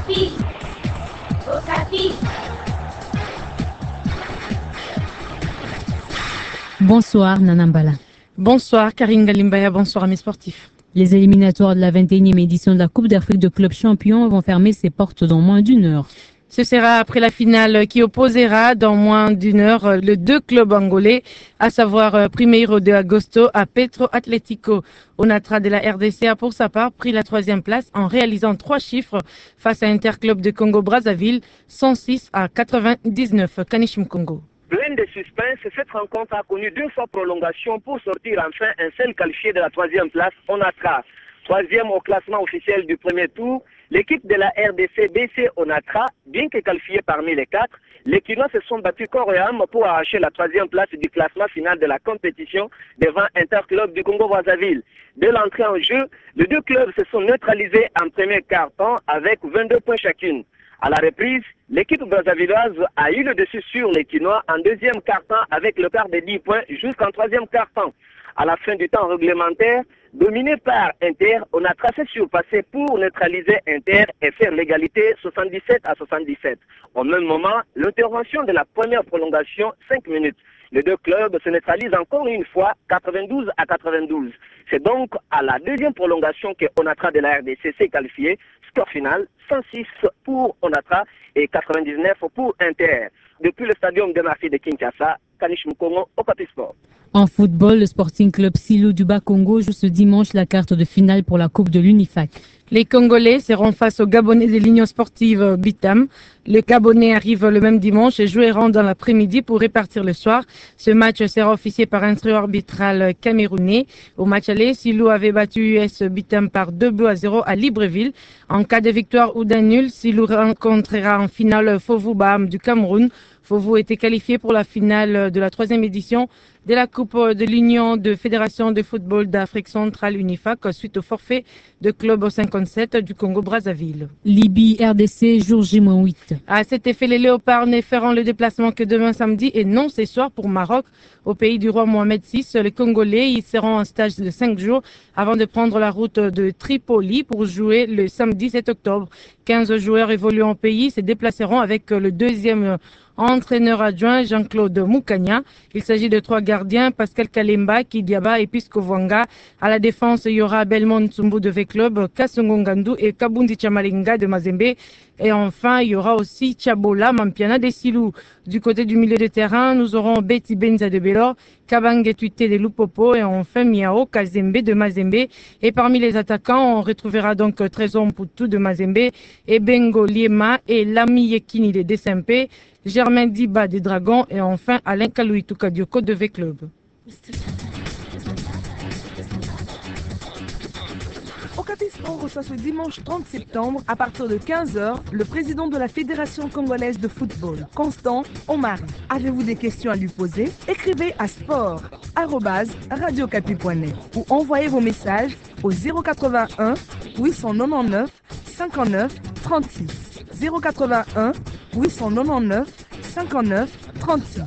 Bonsoir Nanambala. Bonsoir Karine Galimbaya, bonsoir amis sportifs. Les éliminatoires de la 21e édition de la Coupe d'Afrique de clubs champions vont fermer ses portes dans moins d'une heure. Ce sera après la finale qui opposera dans moins d'une heure les deux clubs angolais, à savoir Primeiro de Agosto à Petro Atlético. Onatra de la RDC a pour sa part pris la 3e place en réalisant 3 chiffres face à Interclub de Congo-Brazzaville, 106 à 99. Kanishim Congo. Plein de suspense, cette rencontre a connu 2 fois prolongation pour sortir enfin un seul qualifié de la 3e place, Onatra. 3e au classement officiel du premier tour, l'équipe de la RDC BC Onatra, bien que qualifiée parmi les 4, les Quinois se sont battus corps et âme pour arracher la 3e place du classement final de la compétition devant Interclub du Congo-Brazzaville. Dès l'entrée en jeu, les 2 clubs se sont neutralisés en premier quart-temps avec 22 points chacune. À la reprise, l'équipe brazzavilloise a eu le dessus sur les Quinois en 2e quart-temps avec le quart de 10 points jusqu'en 3e quart-temps. À la fin du temps réglementaire, dominé par Inter, on a tracé surpassé pour neutraliser Inter et faire l'égalité 77 à 77. Au même moment, l'intervention de la première prolongation, 5 minutes. Les 2 clubs se neutralisent encore une fois 92 à 92. C'est donc à la 2e prolongation que Onatra de la RDC s'est qualifié. Score final 106 pour Onatra et 99 pour Inter. Depuis le stadium de Marseille de Kinshasa, Kanish Mukongo, Okapi Sport. En football, le Sporting Club Silou du Bas-Congo joue ce dimanche la carte de finale pour la Coupe de l'Unifac. Les Congolais seront face aux Gabonais de l'Union sportive Bitam. Les Gabonais arrivent le même dimanche et joueront dans l'après-midi pour répartir le soir. Ce match sera officié par un trio arbitral camerounais. Au match aller, Silou avait battu US Bitam par 2-0 à Libreville. En cas de victoire ou d'un nul, Silou rencontrera en finale Fovu Baham du Cameroun. Fovu était qualifié pour la finale de la 3e édition de la Coupe de l'Union de Fédération de football d'Afrique centrale Unifac suite au forfait de club au 57 du Congo-Brazzaville. Libye, RDC, jour J-8. À cet effet, les Léopards ne feront le déplacement que demain samedi et non ce soir pour Maroc. Au pays du roi Mohamed VI, les Congolais y seront en stage de 5 jours avant de prendre la route de Tripoli pour jouer le samedi 7 octobre. 15 joueurs évoluant au pays se déplaceront avec le 2e entraîneur adjoint Jean-Claude Moukania. Il s'agit de 3 gardiens, Pascal Kalemba, Kidiaba et Pisco Vwanga. À la défense, il y aura Belmont Tsumbu de V-Club, Kasongo Ngandou et Kabundi Chamalinga de Mazembe. Et enfin, il y aura aussi Chabola Mampiana de Silou. Du côté du milieu de terrain, nous aurons Betty Benza de Bélor, Kabange Tuité de Lupopo et enfin Miao Kazembe de Mazembe. Et parmi les attaquants, on retrouvera donc Trésor Mputu de Mazembe et Bengo Liema et Lami Yekini de Desempe, Germain Diba des Dragons et enfin Alain Kalouitou Dioko de V-Club. Okapi Sport reçoit ce dimanche 30 septembre à partir de 15h le président de la Fédération congolaise de football, Constant Omari. Avez-vous des questions à lui poser? Écrivez à sport@radiocapi.net ou envoyez vos messages au 081 899 59 36. 081 899 59 36.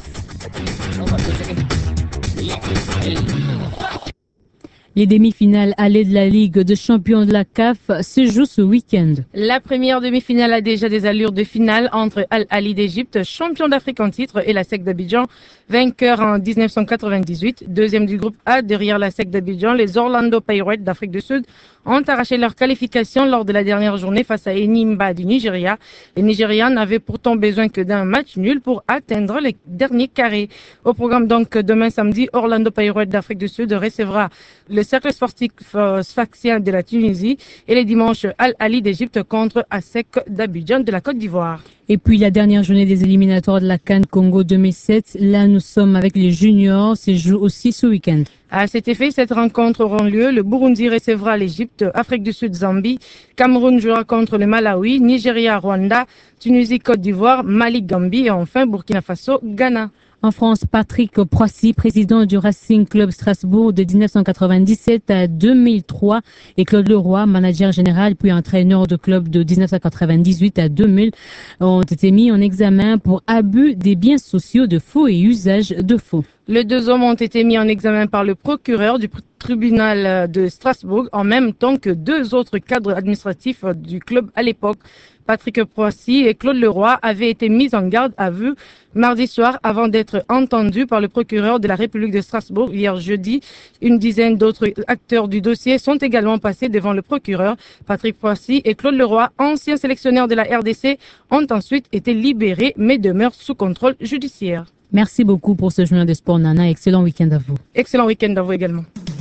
Les demi-finales allées de la Ligue de champions de la CAF se jouent ce week-end. La première demi-finale a déjà des allures de finale entre Al Ahly d'Égypte, champion d'Afrique en titre, et la SEC d'Abidjan, vainqueur en 1998. Deuxième du groupe A, derrière la SEC d'Abidjan, les Orlando Pirates d'Afrique du Sud ont arraché leur qualification lors de la dernière journée face à Enyimba du Nigeria. Les Nigérians n'avaient pourtant besoin que d'un match nul pour atteindre les derniers carrés. Au programme donc demain samedi, Orlando Pirates d'Afrique du Sud recevra le cercle sportif sfaxien de la Tunisie et les dimanches Al Ahly d'Égypte contre ASEC d'Abidjan de la Côte d'Ivoire. Et puis la dernière journée des éliminatoires de la CAN Congo 2007, là nous sommes avec les juniors, c'est joue aussi ce week-end. À cet effet, cette rencontre aura lieu. Le Burundi recevra l'Égypte, Afrique du Sud, Zambie, Cameroun jouera contre le Malawi, Nigeria, Rwanda, Tunisie, Côte d'Ivoire, Mali, Gambie et enfin Burkina Faso, Ghana. En France, Patrick Proissy, président du Racing Club Strasbourg de 1997 à 2003 et Claude Leroy, manager général puis entraîneur de club de 1998 à 2000 ont été mis en examen pour abus des biens sociaux de faux et usage de faux. Les deux hommes ont été mis en examen par le procureur du tribunal de Strasbourg en même temps que deux autres cadres administratifs du club à l'époque. Patrick Poissy et Claude Leroy avaient été mis en garde à vue mardi soir avant d'être entendus par le procureur de la République de Strasbourg hier jeudi. Une dizaine d'autres acteurs du dossier sont également passés devant le procureur. Patrick Poissy et Claude Leroy, anciens sélectionneurs de la RDC, ont ensuite été libérés mais demeurent sous contrôle judiciaire. Merci beaucoup pour ce journal de sport, Nana. Excellent week-end à vous. Excellent week-end à vous également.